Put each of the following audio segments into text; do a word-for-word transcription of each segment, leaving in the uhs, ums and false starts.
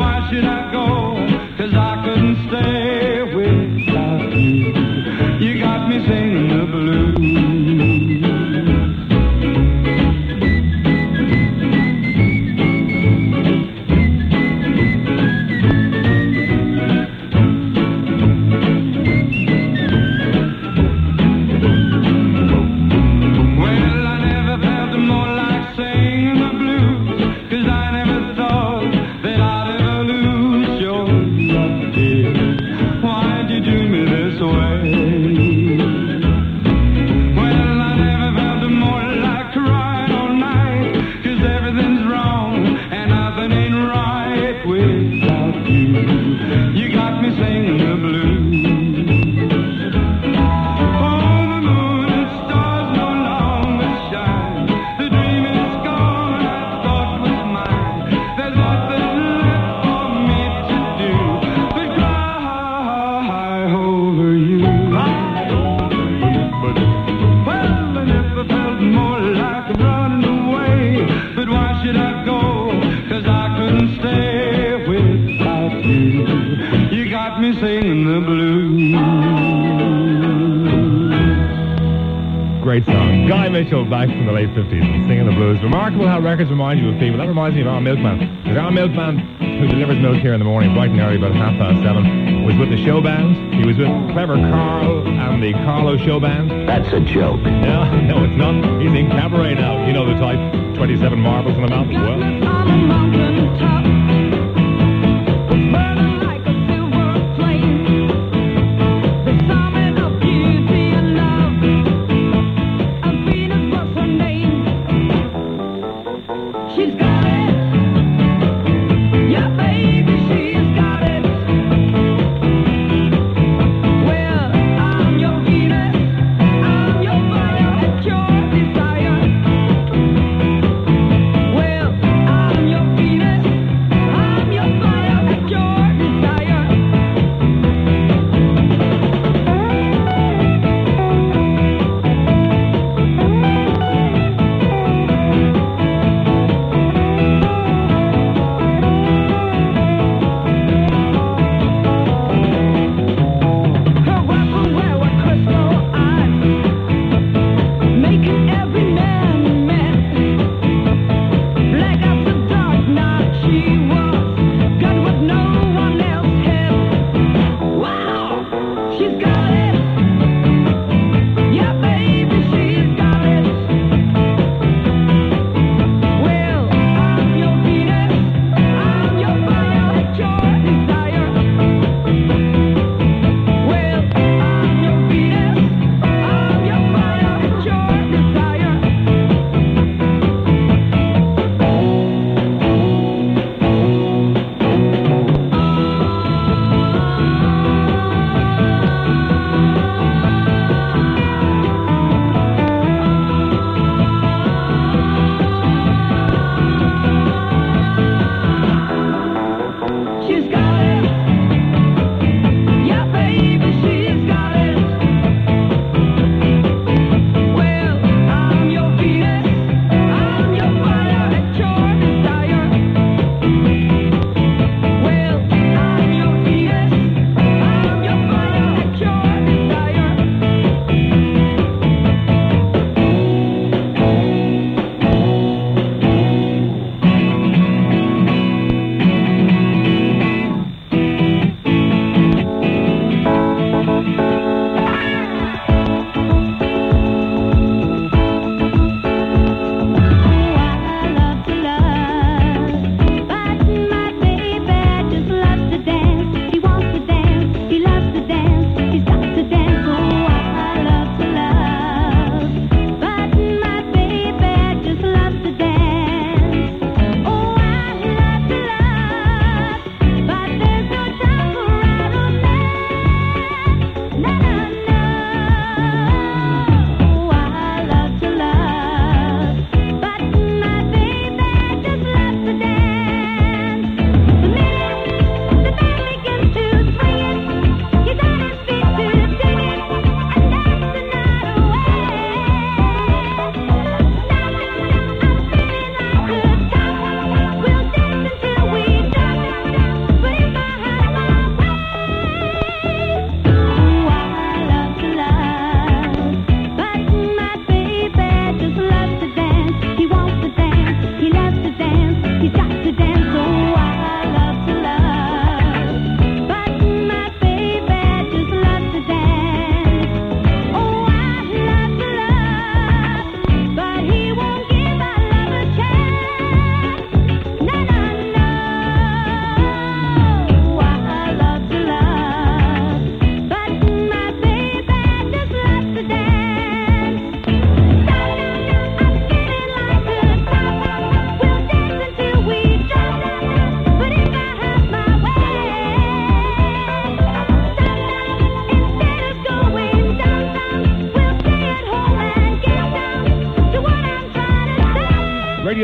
why should I go? 'Cause I couldn't stay without you. You got me singing the blues. Back from the late fifties, singing the blues. Remarkable how records remind you of people. That reminds me of our milkman. There's our milkman who delivers milk here in the morning, bright and early, about half past seven. Was with the show band. He was with Clever Carl and the Carlo show band. That's a joke. No, no, it's not. He's in cabaret now. You know the type. twenty-seven marbles on the mountain. Well. Well, I'm your Venus.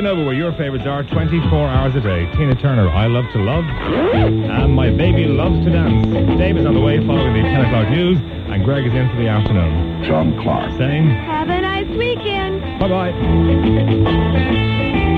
you know where your favourites are twenty-four hours a day. Tina Turner, I Love to Love, and My Baby Loves to Dance. Dave is on the way following the ten o'clock news, and Greg is in for the afternoon. John Clark. Saying, have a nice weekend. Bye-bye.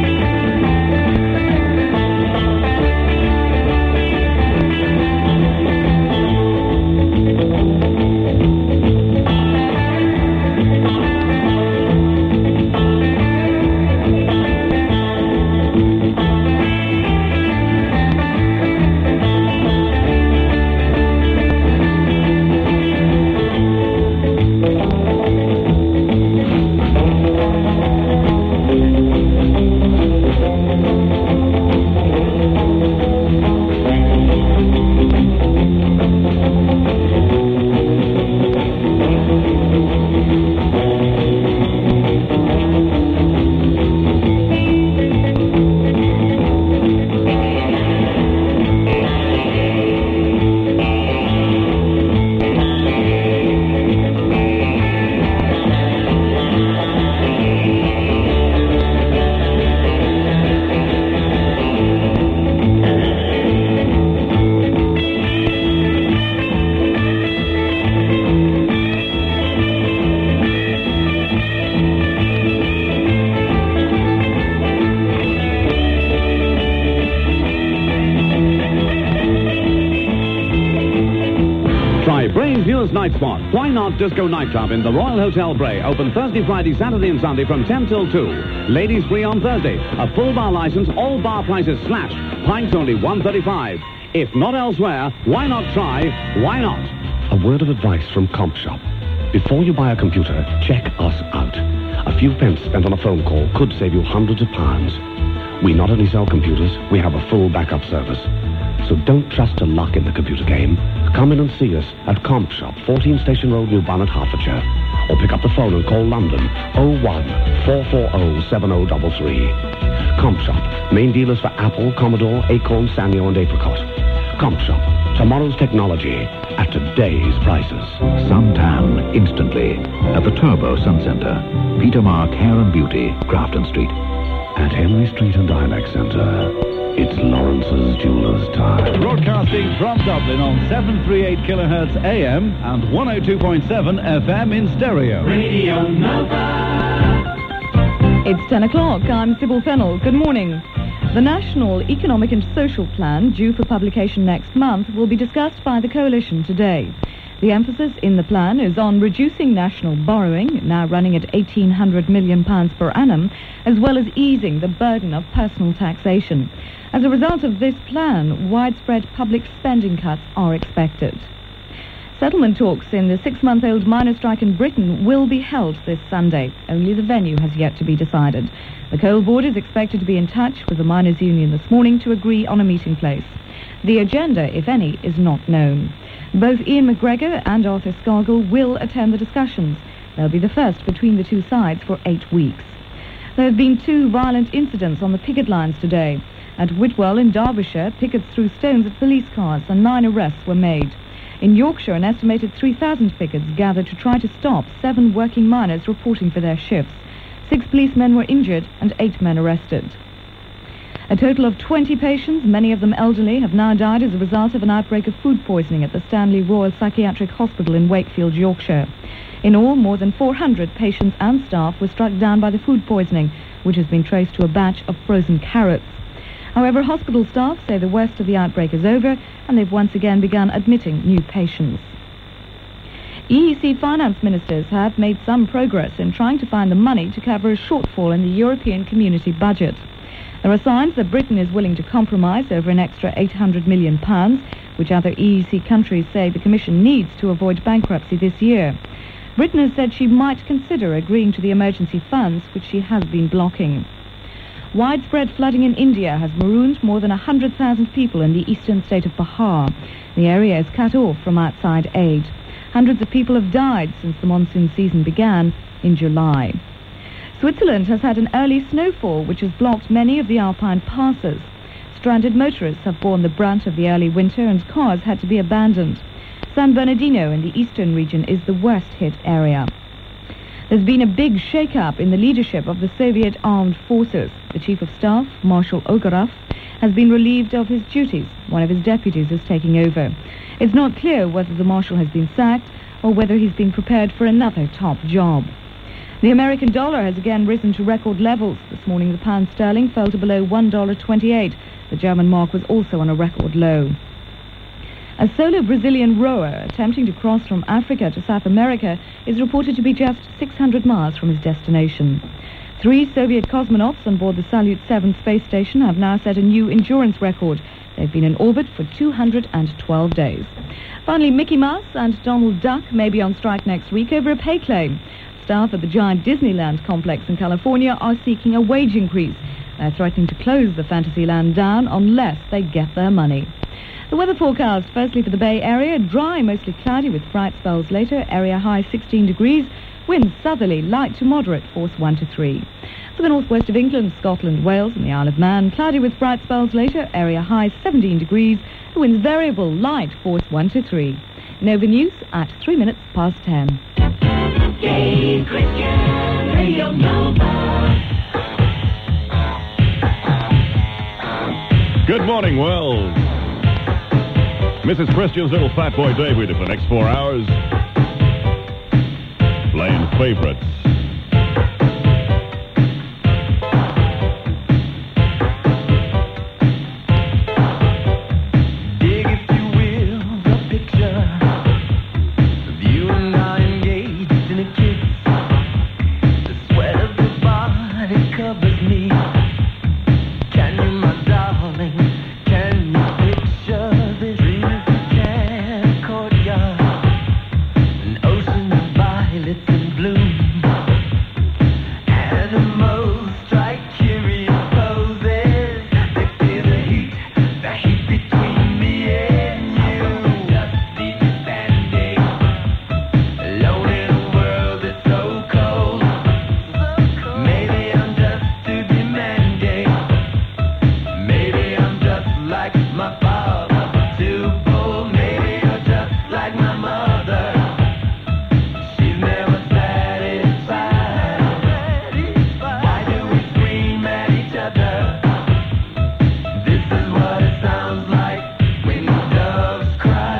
Night Spot. Why Not Disco Nightclub in the Royal Hotel Bray. Open Thursday, Friday, Saturday and Sunday from ten till two. Ladies free on Thursday. A full bar license, all bar prices slashed. Pints only one thirty-five. If not elsewhere, why not try? Why not? A word of advice from Comp Shop. Before you buy a computer, check us out. A few pence spent on a phone call could save you hundreds of pounds. We not only sell computers, we have a full backup service. So don't trust to luck in the computer game. Come in and see us at Comp Shop, fourteen Station Road, New Barnet, Hertfordshire. Or pick up the phone and call London, oh one, four four oh, seven oh three three. Comp Shop, main dealers for Apple, Commodore, Acorn, Sanyo and Apricot. Comp Shop, tomorrow's technology at today's prices. Suntan instantly at the Turbo Sun Centre. Peter Mark Hair and Beauty, Grafton Street. At Henry Street and Dialect Centre, it's Lawrence's Jeweller's time. Broadcasting from Dublin on seven thirty-eight kilohertz A M and one oh two point seven F M in stereo. Radio Nova. It's ten o'clock. I'm Sybil Fennell. Good morning. The National Economic and Social Plan, due for publication next month, will be discussed by the Coalition today. The emphasis in the plan is on reducing national borrowing, now running at eighteen hundred million pounds per annum, as well as easing the burden of personal taxation. As a result of this plan, widespread public spending cuts are expected. Settlement talks in the six-month-old miners' strike in Britain will be held this Sunday. Only the venue has yet to be decided. The Coal Board is expected to be in touch with the miners' union this morning to agree on a meeting place. The agenda, if any, is not known. Both Ian McGregor and Arthur Scargill will attend the discussions. They'll be the first between the two sides for eight weeks. There have been two violent incidents on the picket lines today. At Whitwell in Derbyshire, pickets threw stones at police cars and nine arrests were made. In Yorkshire, an estimated three thousand pickets gathered to try to stop seven working miners reporting for their shifts. Six policemen were injured and eight men arrested. A total of twenty patients, many of them elderly, have now died as a result of an outbreak of food poisoning at the Stanley Royal Psychiatric Hospital in Wakefield, Yorkshire. In all, more than four hundred patients and staff were struck down by the food poisoning, which has been traced to a batch of frozen carrots. However, hospital staff say the worst of the outbreak is over and they've once again begun admitting new patients. E E C finance ministers have made some progress in trying to find the money to cover a shortfall in the European Community budget. There are signs that Britain is willing to compromise over an extra eight hundred million pounds, which other E E C countries say the Commission needs to avoid bankruptcy this year. Britain has said she might consider agreeing to the emergency funds, which she has been blocking. Widespread flooding in India has marooned more than one hundred thousand people in the eastern state of Bihar. The area is cut off from outside aid. Hundreds of people have died since the monsoon season began in July. Switzerland has had an early snowfall which has blocked many of the alpine passes. Stranded motorists have borne the brunt of the early winter and cars had to be abandoned. San Bernardino in the eastern region is the worst hit area. There's been a big shake-up in the leadership of the Soviet armed forces. The Chief of Staff, Marshal Ogarov, has been relieved of his duties. One of his deputies is taking over. It's not clear whether the Marshal has been sacked or whether he's been prepared for another top job. The American dollar has again risen to record levels. This morning the pound sterling fell to below one dollar twenty-eight. The German mark was also on a record low. A solo Brazilian rower attempting to cross from Africa to South America is reported to be just six hundred miles from his destination. Three Soviet cosmonauts on board the Salyut seven space station have now set a new endurance record. They've been in orbit for two hundred twelve days. Finally, Mickey Mouse and Donald Duck may be on strike next week over a pay claim. Staff at the giant Disneyland complex in California are seeking a wage increase. They're threatening to close the Fantasyland down unless they get their money. The weather forecast, firstly for the Bay Area, dry, mostly cloudy with bright spells later, area high sixteen degrees, winds southerly, light to moderate, force one to three. For the northwest of England, Scotland, Wales and the Isle of Man, cloudy with bright spells later, area high seventeen degrees, the winds variable, light, force one to three. Nova News at three minutes past ten. Gay Christian Radio Nova. Good morning, world. Missus Christian's little fat boy David for the next four hours. Playing favorites. Dig, if you will, the picture of you and I engaged in a kiss. The sweat of your body covers me. Can you, my darling, can you picture this? Dream if you can, a courtyard, an ocean of violets in bloom. Animals strike curious poses. They feel the heat, the heat between me and you. Just leave me standing, alone in a world that's so cold. Maybe I'm just too demanding. Maybe I'm just like my father, too bold. Maybe you're just like my mother. She's never satisfied. Why do we scream at each other? This is what it sounds like when doves cry.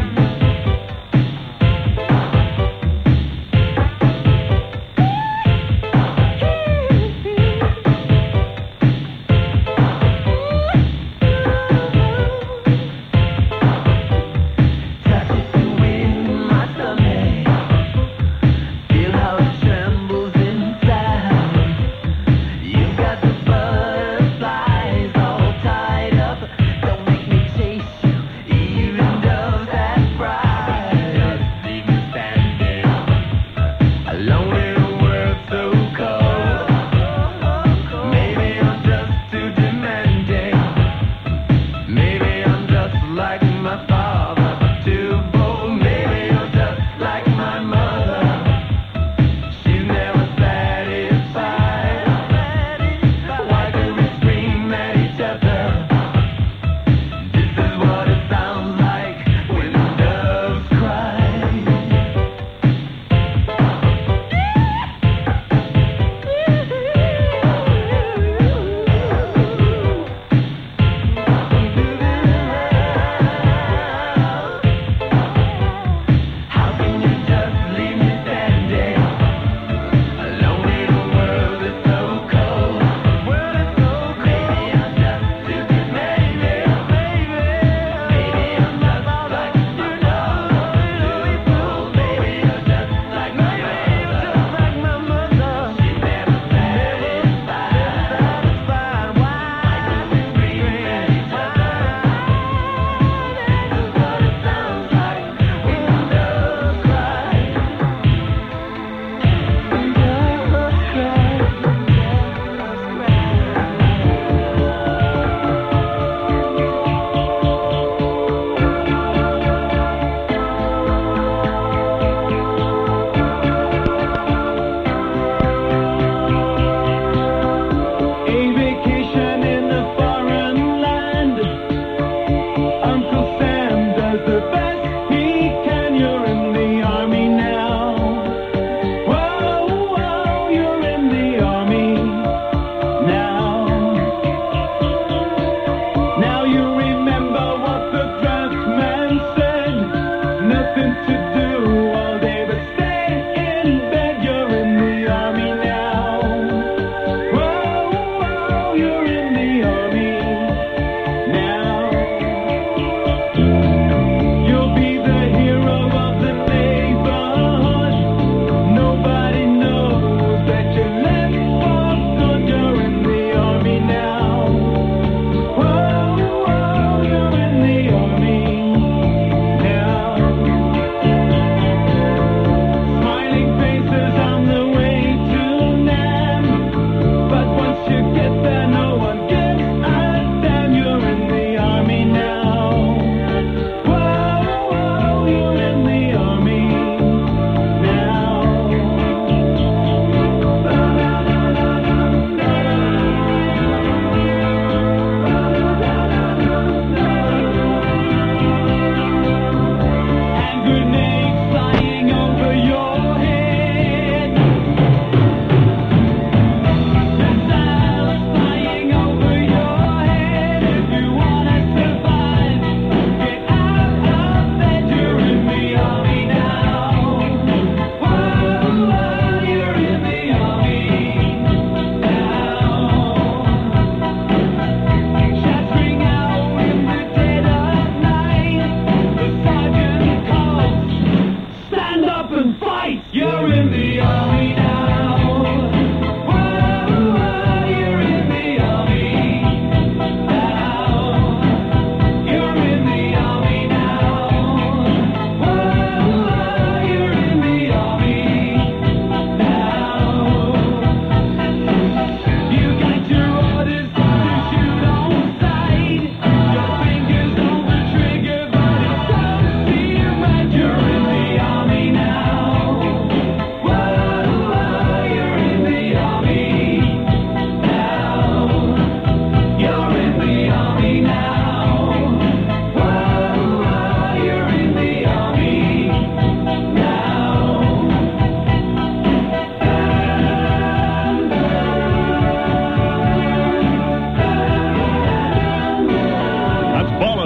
Touch it to win my stomach. Feel how it trembles inside. You've got the butterflies all tied up. Don't make me chase you, even doves that cry. Just leave me standing, alone in a world so cold. Maybe I'm just too demanding. Maybe I'm just like my father, too bold. Maybe you're just like my mother. She's never satisfied. Why do we scream at each other? This is what it sounds like when doves cry. How can you just leave me standing, alone in a world that's so cold? Maybe I'm just too demanding. Maybe I'm just like my father, too bold. Maybe you're just like my mother. She's never satisfied. Why do we scream at each other? This is what it sounds like when doves cry. When doves cry. A vacation in a foreign land. Uncle Sam does the best he can. You're in the army now. Whoa,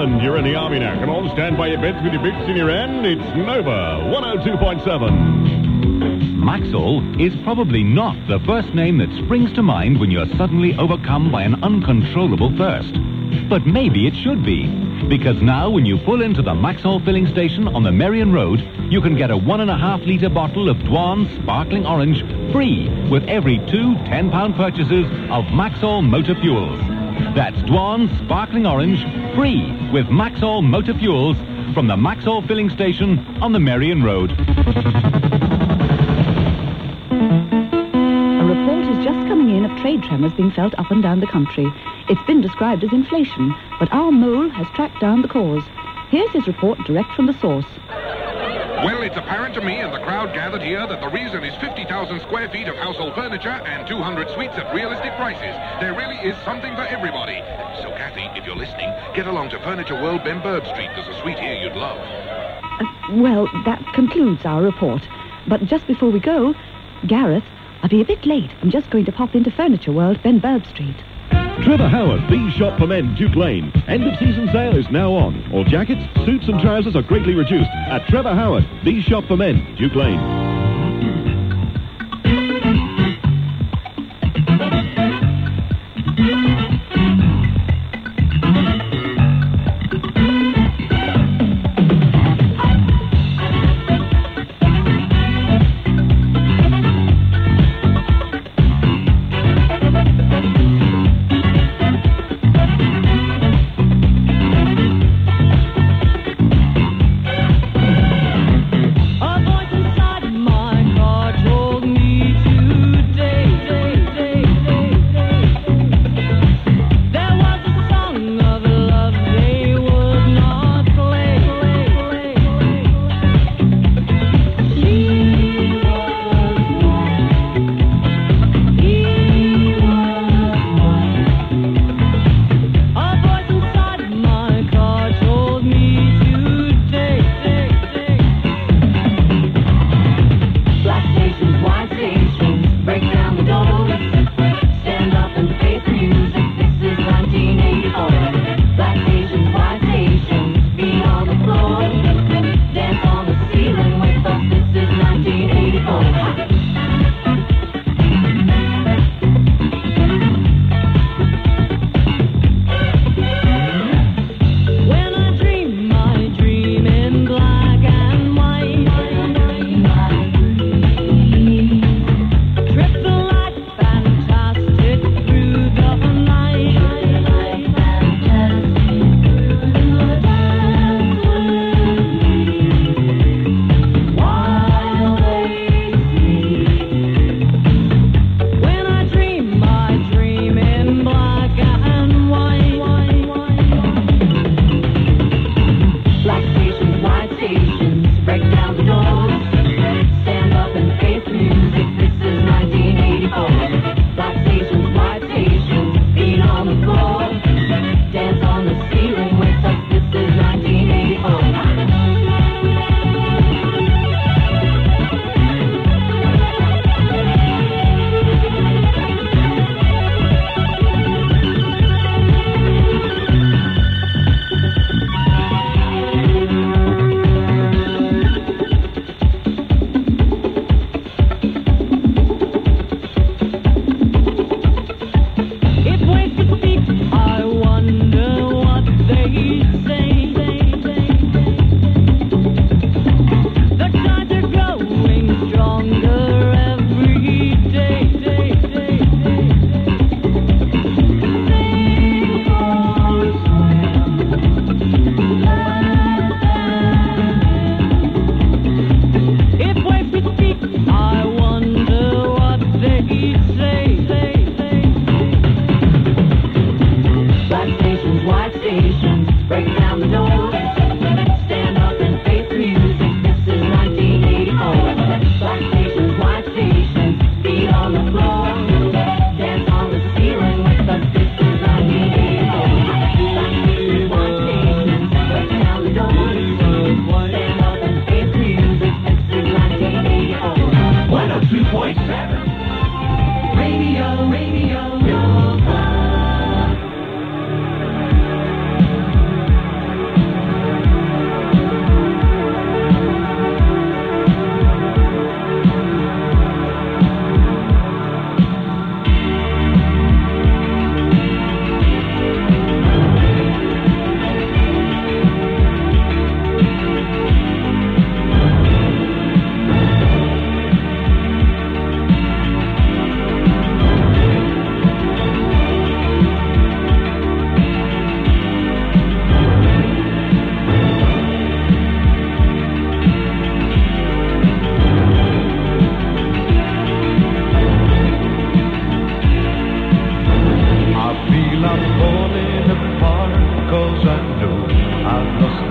Ireland. You're in the army now. Come on, stand by your beds with your boots in your hand. It's Nova one oh two point seven. Maxol is probably not the first name that springs to mind when you're suddenly overcome by an uncontrollable thirst. But maybe it should be, because now when you pull into the Maxol filling station on the Merrion Road, you can get a one and a half litre bottle of Dwan Sparkling Orange free with every two ten-pound purchases of Maxol Motor Fuels. That's Dwan Sparkling Orange free with Maxol Motor Fuels from the Maxol filling station on the Merrion Road. A report is just coming in of trade tremors being felt up and down the country. It's been described as inflation, but our mole has tracked down the cause. Here's his report direct from the source. Well, it's apparent to me and the crowd gathered here that the reason is fifty thousand square feet of household furniture and two hundred suites at realistic prices. There really is something for everybody. So, Kathy, if you're listening, get along to Furniture World, Ben Burb Street. There's a suite here you'd love. Uh, well, that concludes our report. But just before we go, Gareth, I'll be a bit late. I'm just going to pop into Furniture World, Ben Burb Street. Trevor Howard, the shop for men, Duke Lane. End of season sale is now on. All jackets, suits and trousers are greatly reduced at Trevor Howard, the shop for men, Duke Lane.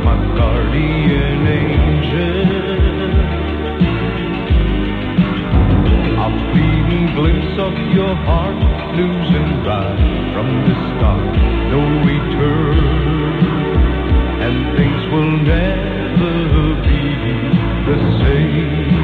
my guardian angel. A fleeting glimpse of your heart, losing right from the start, no return, and things will never be the same.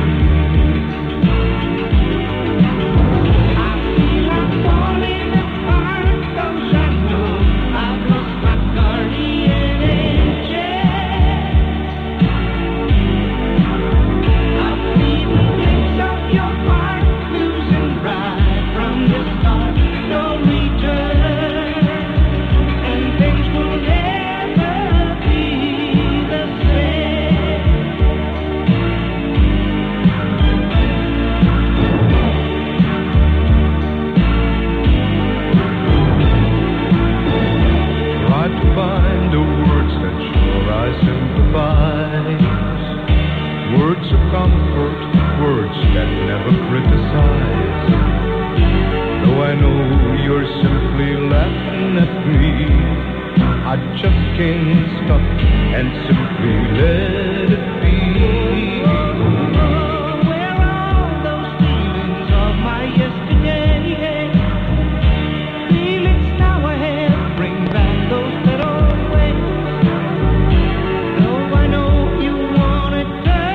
Words of comfort, words that never criticize. Though I know you're simply laughing at me, I just can't stop and simply let it be. Oh, where are those feelings of my yesterday? Feelings now I have, bring back those better ways. Though I know you want it.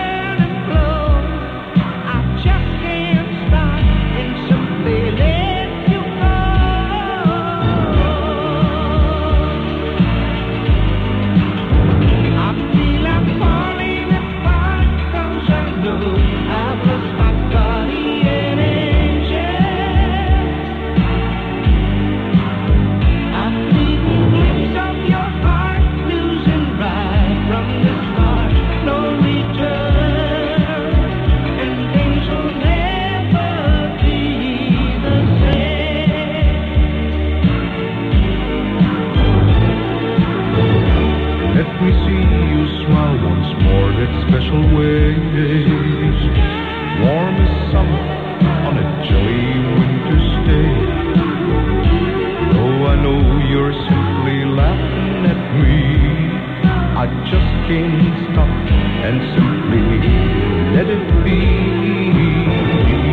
Special ways, warm as summer on a chilly winter's day. Though I know you're simply laughing at me, I just can't stop and simply let it be.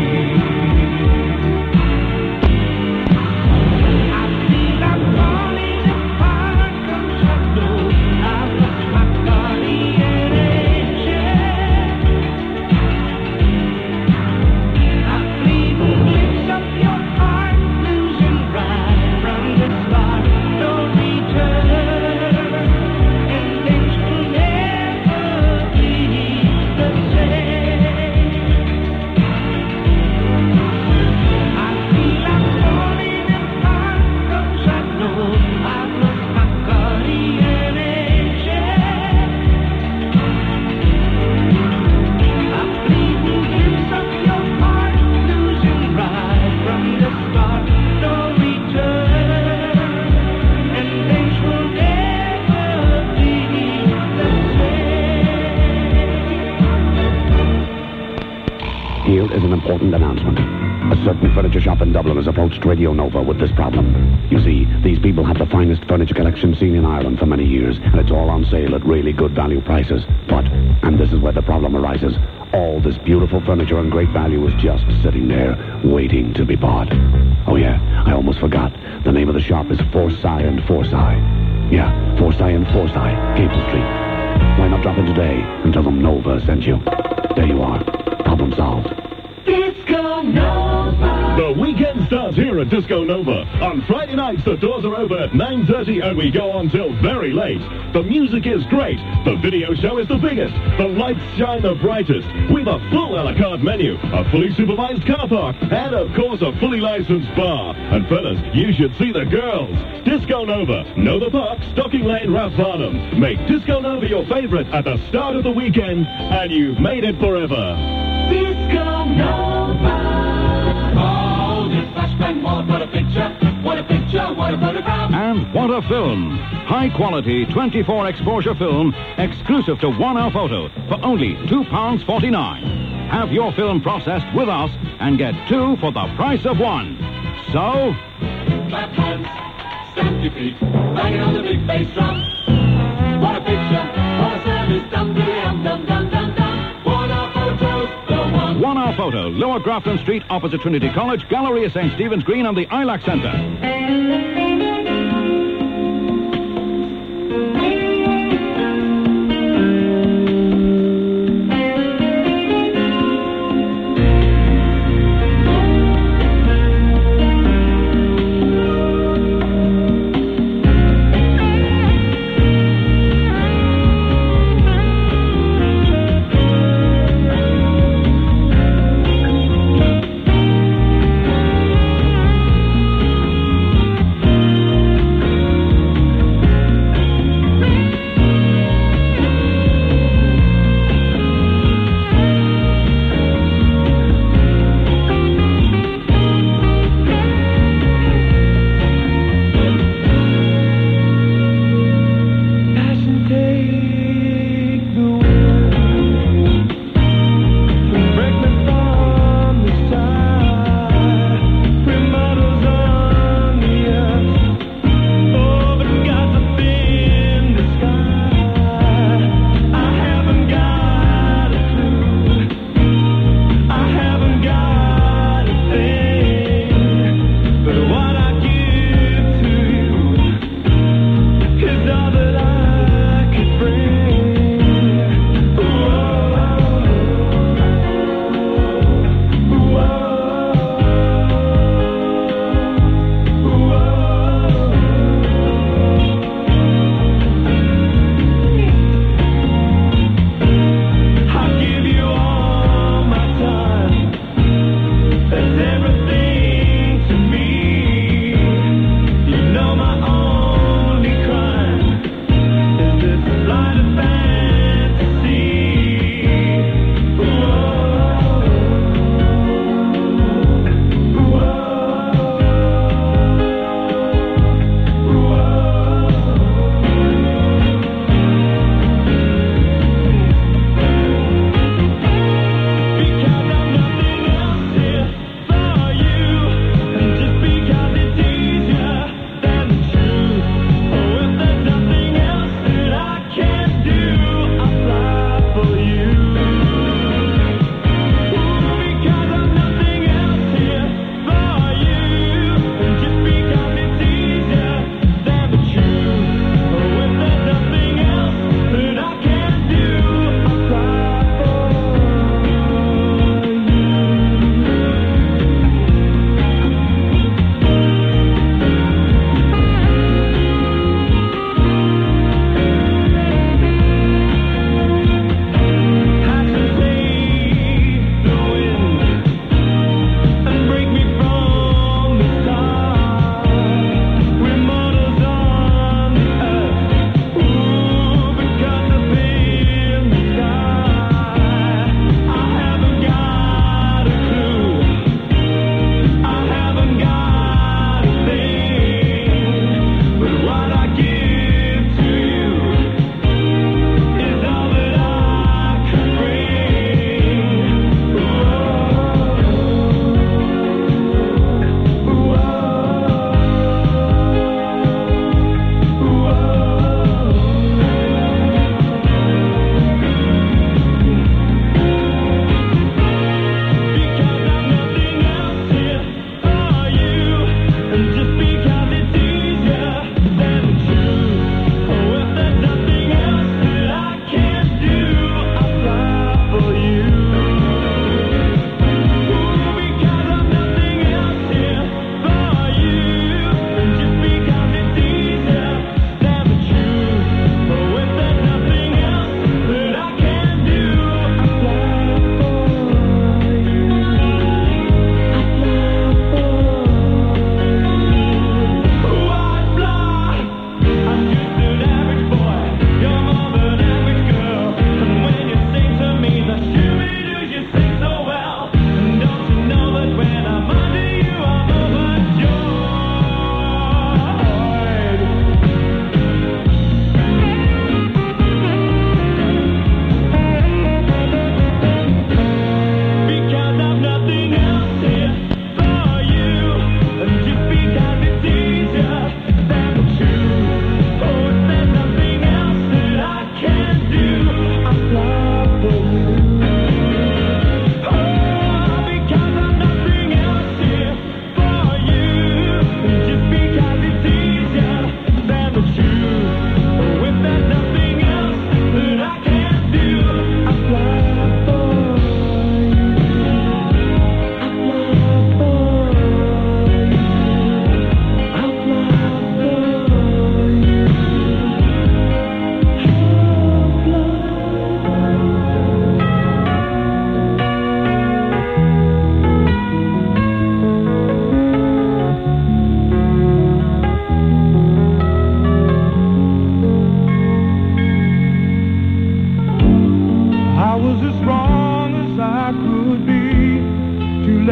Here is an important announcement. A certain furniture shop in Dublin has approached Radio Nova with this problem. You see, these people have the finest furniture collection seen in Ireland for many years, and it's all on sale at really good value prices. But, and this is where the problem arises, all this beautiful furniture and great value is just sitting there, waiting to be bought. Oh yeah, I almost forgot. The name of the shop is Forsyth and Forsyth. Yeah, Forsyth and Forsyth, Gable Street. Why not drop in today and tell them Nova sent you? There you are. Problem solved. Disco Nova. The weekend starts here at Disco Nova. On Friday nights, the doors are open at nine thirty and we go on till very late. The music is great. The video show is the biggest. The lights shine the brightest. We've a full a la carte menu, a fully supervised car park, and of course a fully licensed bar. And fellas, you should see the girls. Disco Nova, Nova Park, Stocking Lane, Rathfarnham. Make Disco Nova your favorite at the start of the weekend, and you've made it forever. Disco Nova. Oh, this flashbang, what a picture, what a picture, what a photograph. And what a film. High-quality twenty-four exposure film exclusive to One Hour Photo for only two pounds forty-nine. Have your film processed with us and get two for the price of one. So... clap hands, stamp your feet, bang it on the big bass drum. What a picture, what Auto, Lower Grafton Street, opposite Trinity College, Galleria Saint Stephen's Green, and the I L A C Centre.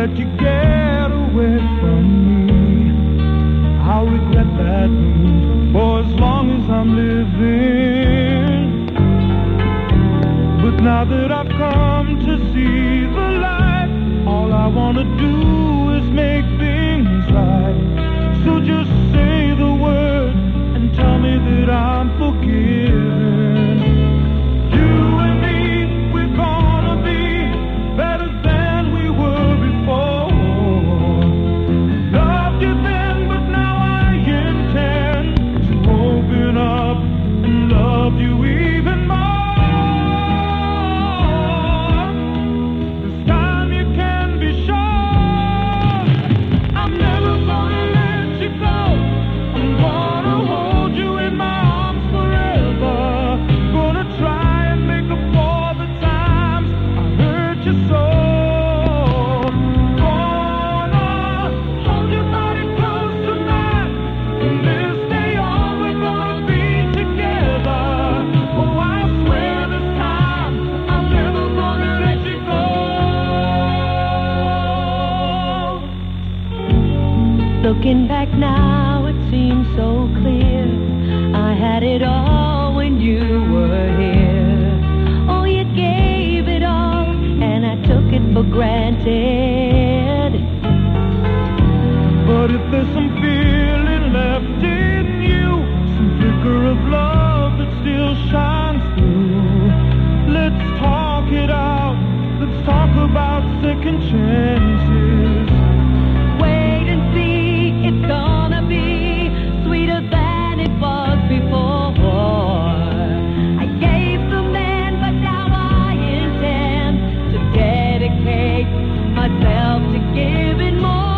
let you get away from me. I'll regret that move for as long as I'm living. But now that I've come to see the light, all I want to do is make things right. So just say the word and tell me that I'm forgiven. You and me, we're gonna be better than we were before. Loved you then, but now I intend to open up and love you even more. This time you can be sure I'm never gonna let you go. I'm gonna hold you in my arms forever. Gonna try and make up for the times I hurt you so. Gonna hold your body close to mine. From this day on, we're gonna be together. Oh, I swear this time I'm never gonna let you go. Looking back now, it seems so clear. I had it all when you were here. Oh, you gave it all, and I took it for granted. But if there's some feeling left in you, some flicker of love that still shines through, let's talk it out. Let's talk about second chances. Wait and see, it's gonna be sweeter than it was before. I gave some then, but now I intend to dedicate myself to giving more.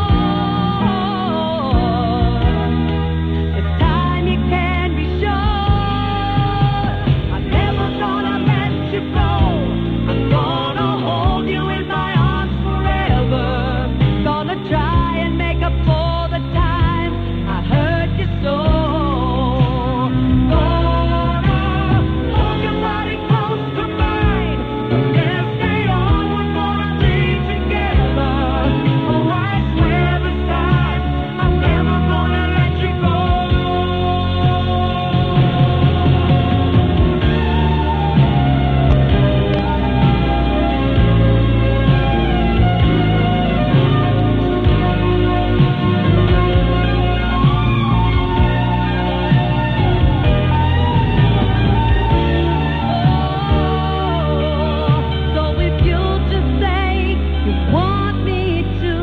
This time you can be sure I'm never gonna let you go. I'm gonna hold you in my arms forever. Gonna try and make up for the time I hurt you so. Gonna hold your body close to mine. From this day on, we're gonna be together. Oh, I swear this time I'm never gonna let you go. So if you'll just say you want me to,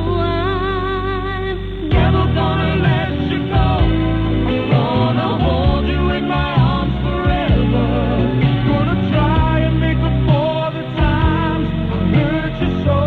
I'm never gonna let you go. I'm gonna hold you in my arms forever. Gonna try and make up for the times I hurt you so.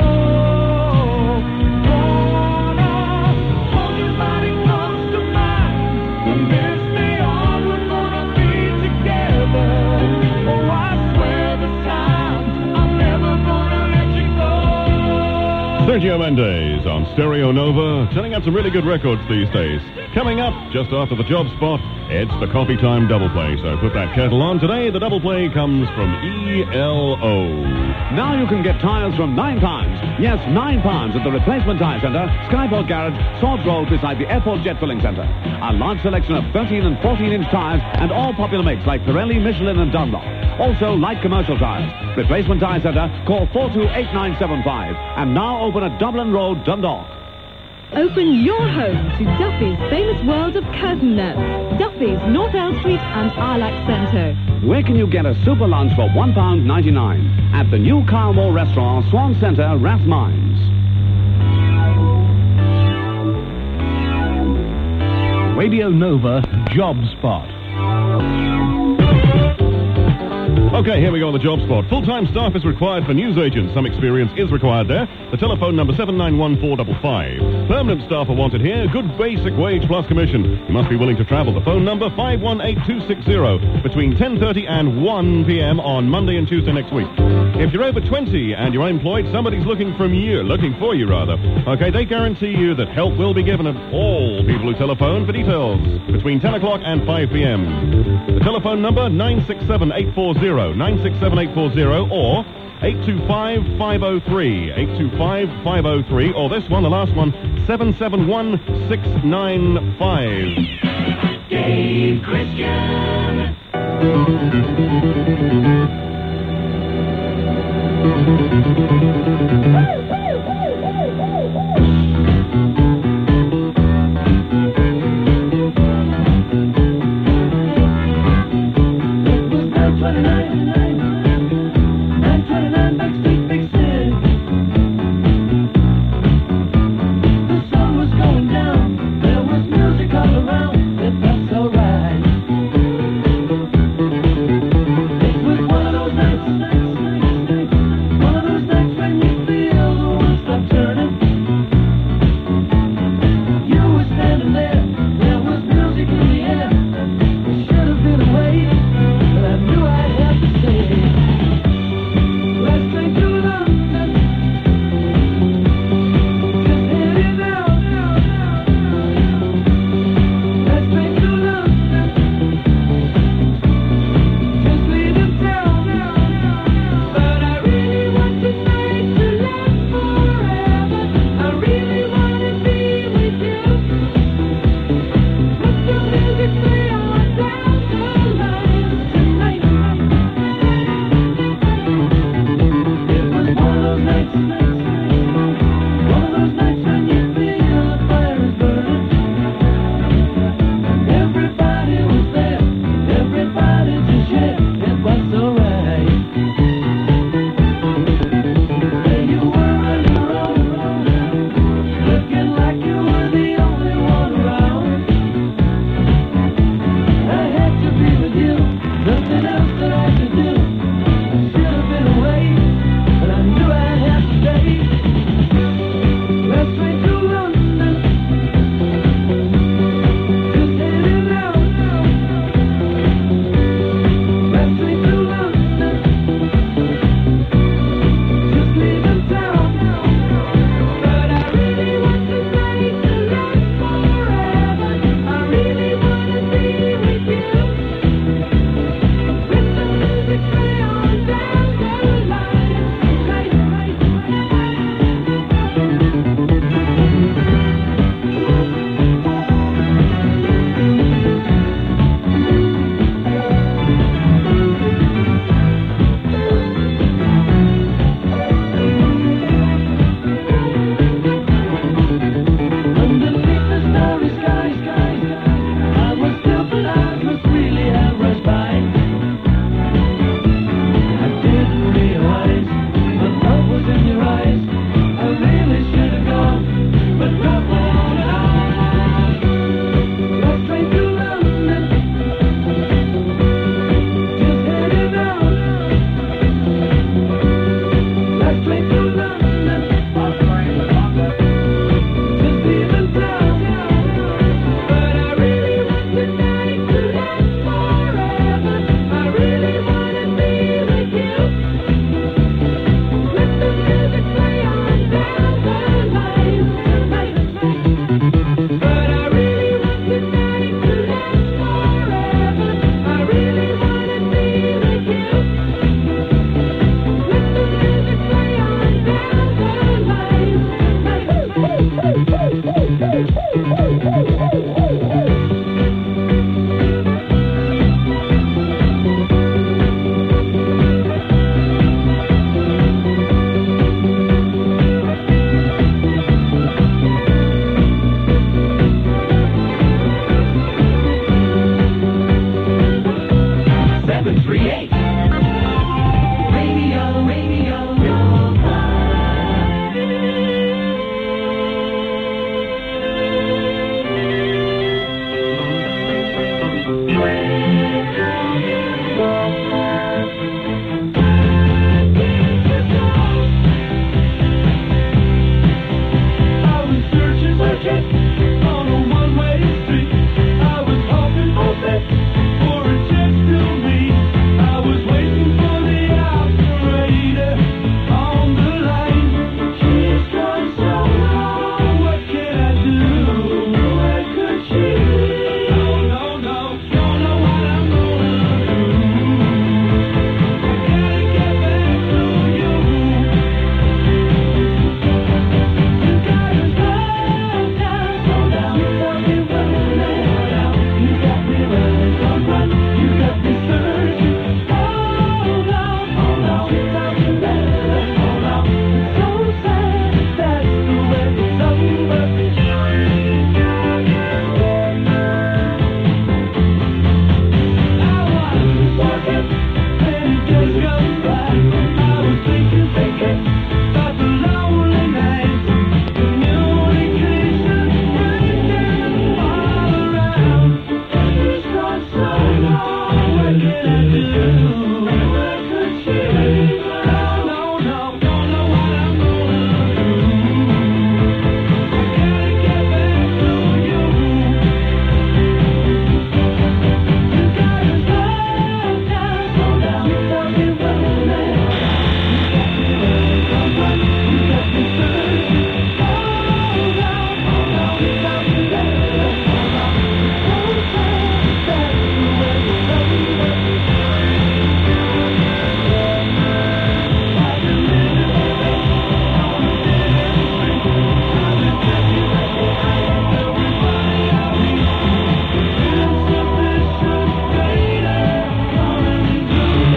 Gonna hold your body close to mine. From this day on, we're gonna be together. Oh, I swear this time I'm never gonna let you go. Sergio Mendes on Stereo Nova, turning out some really good records these days. Coming up, just after the job spot, it's the Coffee Time Double Play. So put that kettle on. Today, the double play comes from E L O. Now you can get tyres from nine pounds. Yes, nine pounds at the Replacement Tyre Centre, Skyport Garage, Swords Road beside the Airport Jet Filling Centre. A large selection of thirteen and fourteen inch tyres and all popular makes like Pirelli, Michelin and Dunlop. Also light commercial tyres. Replacement Tyre Centre, call four two eight nine seven five. And now open at Dublin Road, Dundalk. Open your home to Duffy's famous world of curtain nets. Duffy's, North Elm Street and Ilex Centre. Where can you get a super lunch for one pound ninety-nine? At the new Carmore Restaurant, Swan Centre, Rathmines. Radio Nova Job Spot. Okay, here we go on the job spot. Full-time staff is required for newsagents. Some experience is required there. The telephone number seven nine one four five five. Permanent staff are wanted here. Good basic wage plus commission. You must be willing to travel. The phone number five one eight two six zero between ten thirty and one p.m. on Monday and Tuesday next week. If you're over twenty and you're unemployed, somebody's looking from you, looking for you rather. Okay, they guarantee you that help will be given at all people who telephone for details between ten o'clock and five p.m. The telephone number nine six seven eight four zero. zero, nine six seven eight four zero, or eight two five five oh three, eight two five five oh three, or this one, the last one, seven seven one six nine five. Dave Christian. It was nine twenty-nine.